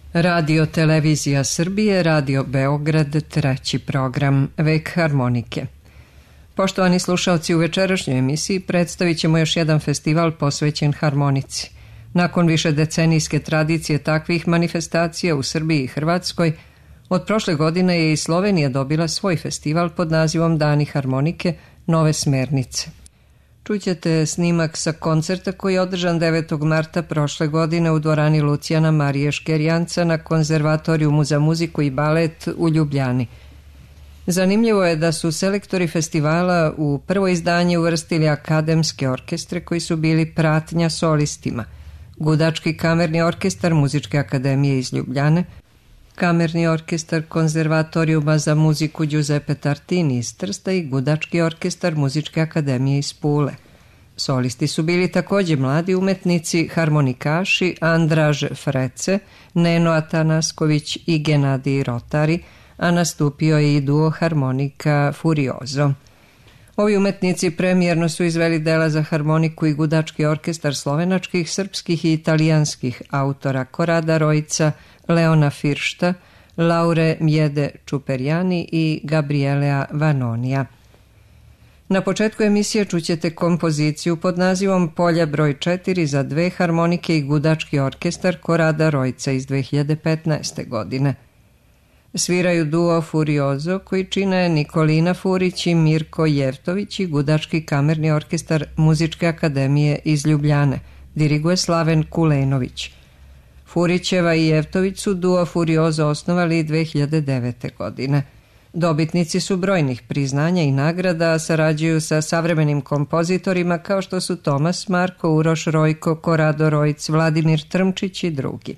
Radio Televizija Srbije, Radio Beograd, treći program, Vek harmonike. Poštovani slušalci, u večerašnjoj emisiji predstavit ćemo još jedan festival posvećen harmonici. Nakon višedecenijske tradicije takvih manifestacija u Srbiji i Hrvatskoj, od prošle godine je i Slovenija dobila svoj festival pod nazivom Dani harmonike, nove smernice. Čućete snimak sa koncerta koji je održan 9. marta prošle godine u dvorani Lucijana Marije Škerjanca na Konzervatorijumu za muziku i balet u Ljubljani. Zanimljivo je da su selektori festivala u prvo izdanje uvrstili akademske orkestre koji su bili pratnja solistima. Gudački kamerni orkestar Muzičke akademije iz Ljubljane, Kamerni orkestar Konzervatorijuma za muziku Giuseppe Tartini iz Trsta i Gudački orkestar Muzičke akademije iz Pule. Solisti su bili također mladi umetnici, harmonikaši Andraž Frece, Neno Atanasković i Genadij Rotari, a nastupio je i duo harmonika Furiozo. Ovi umetnici premijerno su izveli dela za harmoniku i Gudački orkestar slovenačkih, srpskih i italijanskih autora Korada Rojca, Leona Firšta, Laure Mjede Čuperjani i Gabrielea Vanonija. Na početku emisije čućete kompoziciju pod nazivom Polja broj 4 za dve harmonike i Gudački orkestar Korada Rojca iz 2015. godine. Sviraju duo Furiozo koji čine Nikolina Furić i Mirko Jevtović i Gudački kamerni orkestar Muzičke akademije iz Ljubljane, diriguje Slaven Kulenović. Furićeva i Jevtović su duo Furiozo osnovali 2009. godine. Dobitnici su brojnih priznanja i nagrada, a sarađuju sa savremenim kompozitorima kao što su Tomas Marko, Uroš Rojko, Korado Rojc, Vladimir Trmčić i drugi.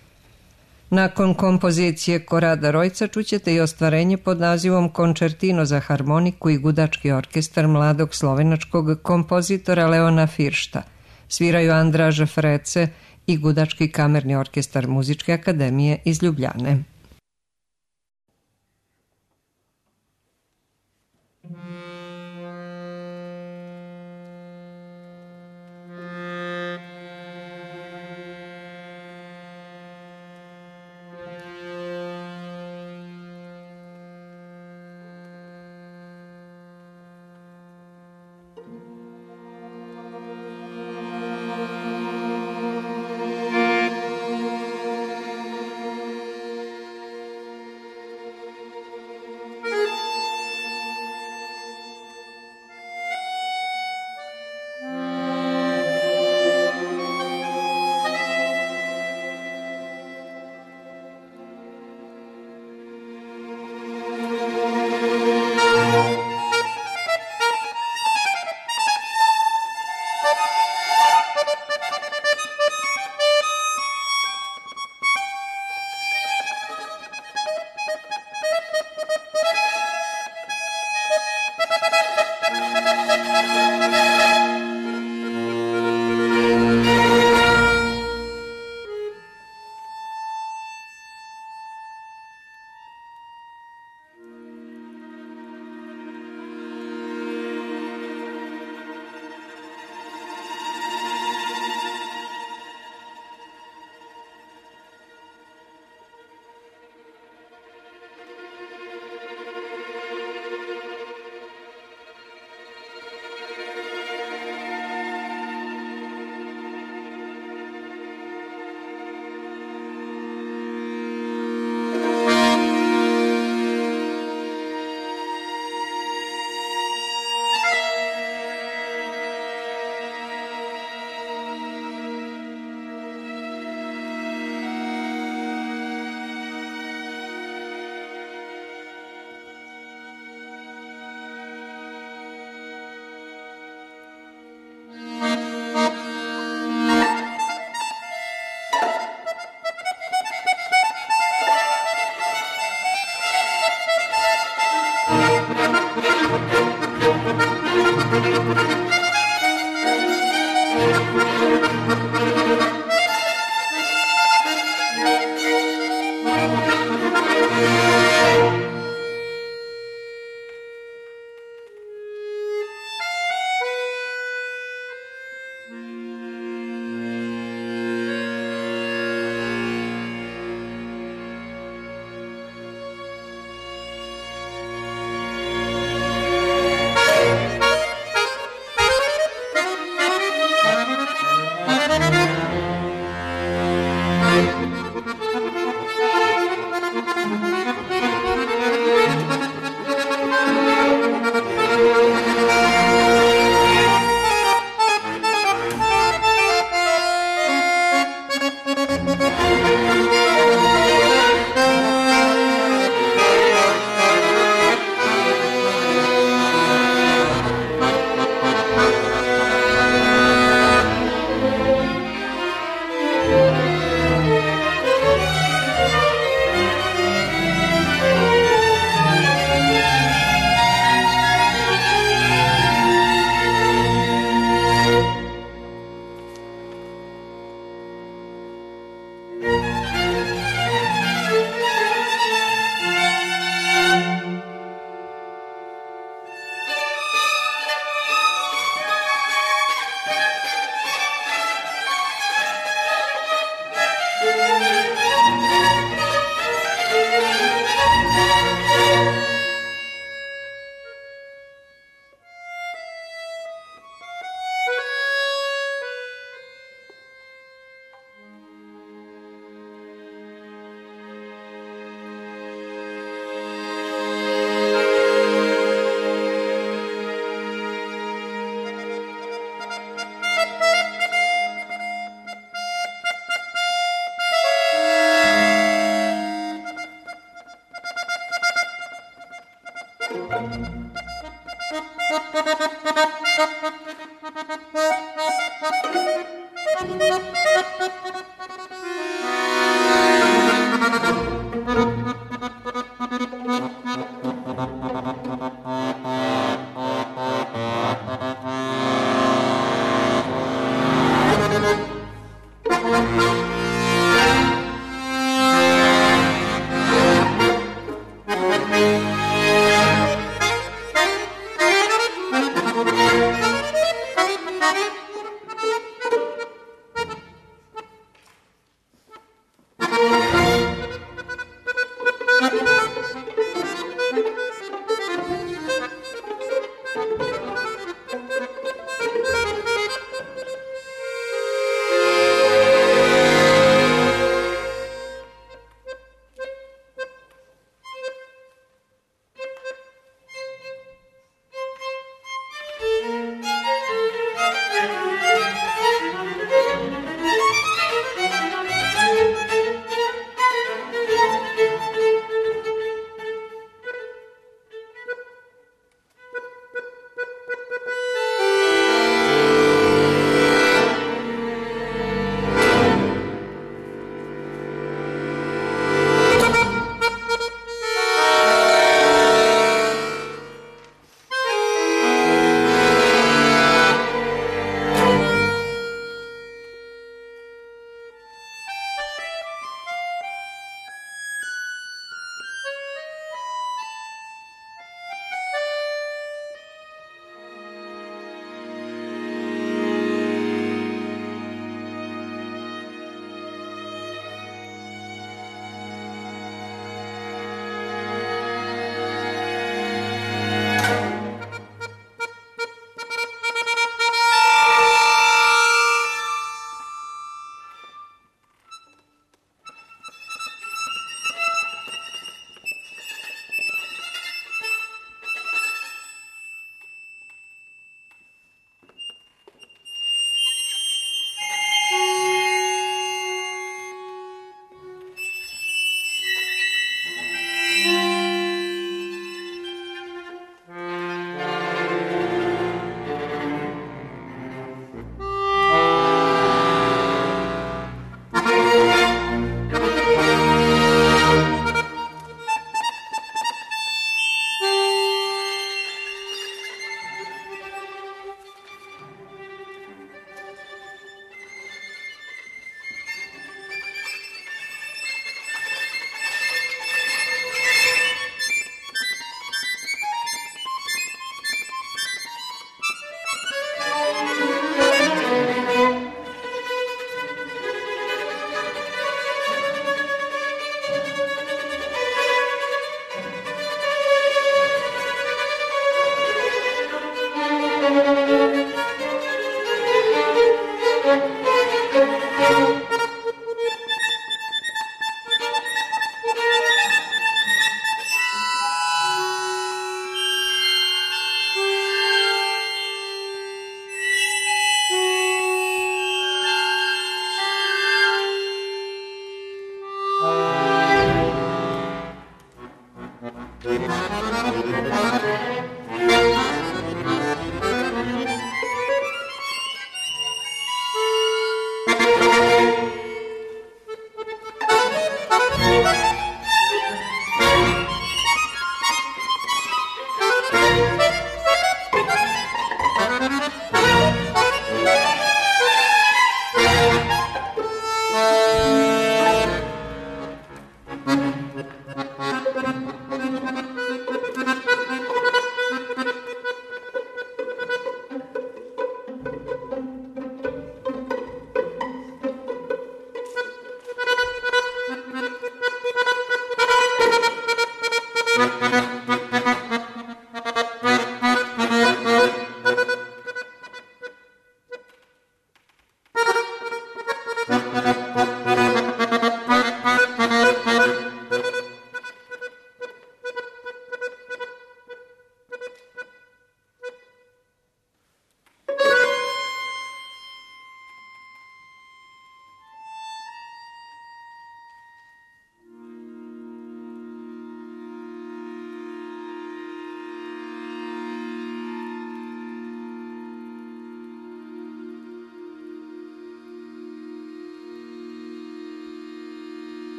Nakon kompozicije Korada Rojca čućete i ostvarenje pod nazivom Končertino za harmoniku i Gudački orkestar mladog slovenačkog kompozitora Leona Firšta. Sviraju Andraž Frece i Gudački kamerni orkestar Muzičke akademije iz Ljubljane.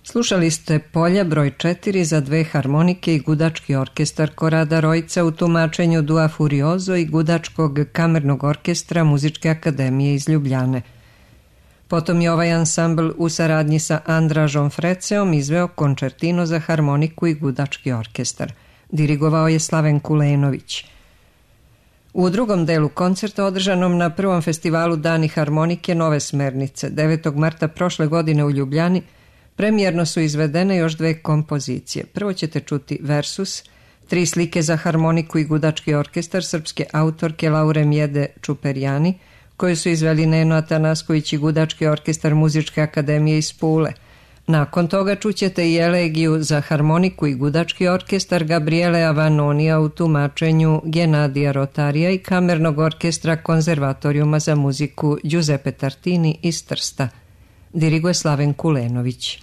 Slušali ste Polja broj 4 za 2 harmonike i gudački orkestar Korada Rojca u tumačenju Dua Furioso i gudačkog kamernog orkestra Muzičke akademije iz Ljubljane. Potom je ovaj ansambl u saradnji sa Andražom Freceom izveo koncertino za harmoniku i gudački orkestar. Dirigovao je Slaven Kulenović. U drugom delu koncerta održanom na prvom festivalu Dani harmonike Nove Smernice 9. marta prošle godine u Ljubljani premijerno su izvedene još 2 kompozicije. Prvo ćete čuti Versus, 3 slike za harmoniku i gudački orkestar srpske autorke Laure Mjede Čuperjani, koje su izveli Neno Atanasković i gudački orkestar Muzičke akademije iz Pule. Nakon toga čućete i elegiju za harmoniku i gudački orkestar Gabriele Avanonija u tumačenju Genadija Rotarija i kamernog orkestra Konzervatorijuma za muziku Giuseppe Tartini iz Trsta. Diriguje Slaven Kulenović.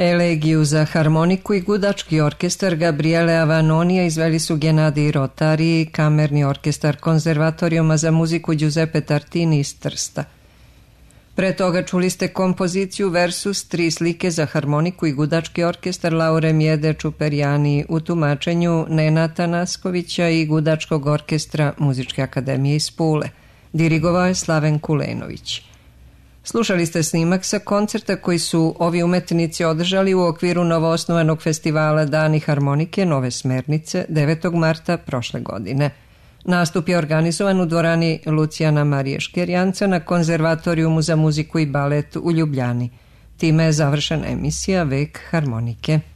Elegiju za harmoniku i gudački orkestar Gabriele Avanonija izveli su Gennadij Rotari i kamerni orkestar Konzervatorijuma za muziku Giuseppe Tartini iz Trsta. Pre toga čuli ste kompoziciju Versus 3 slike za harmoniku i gudački orkestar Laure Mjede Čuperjani u tumačenju Nenata Naskovića i gudačkog orkestra Muzičke akademije iz Pule. Dirigovao je Slaven Kulenović. Slušali ste snimak sa koncerta koji su ovi umetnici održali u okviru novoosnovanog festivala Dani harmonike Nove Smernice 9. marta prošle godine. Nastup je organizovan u dvorani Lucijana Marije Škerjanca na Konzervatorijumu za muziku i balet u Ljubljani. Time je završena emisija Vek harmonike.